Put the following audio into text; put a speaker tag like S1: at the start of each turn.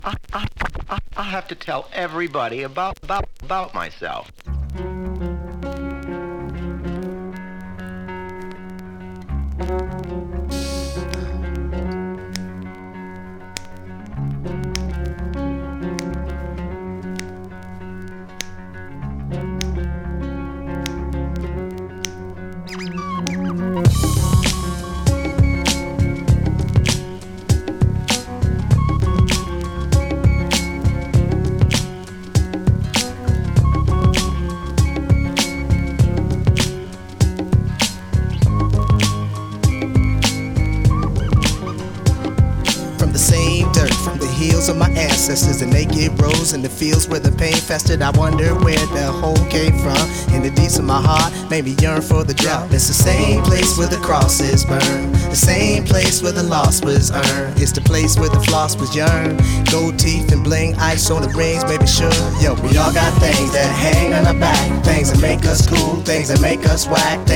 S1: I have to tell everybody about myself.
S2: From the same dirt, from the heels of my ancestors, and naked rose in the fields where the pain festered. I wonder where the hole came from. In the deeps of my heart, made me yearn for the drought. It's the same place where the crosses burn, the same place where the loss was earned. It's the place where the floss was yearned. Gold teeth and bling, ice on the rings, baby sure. Yo, we all got things that hang on our back, things that make us cool, things that make us whack.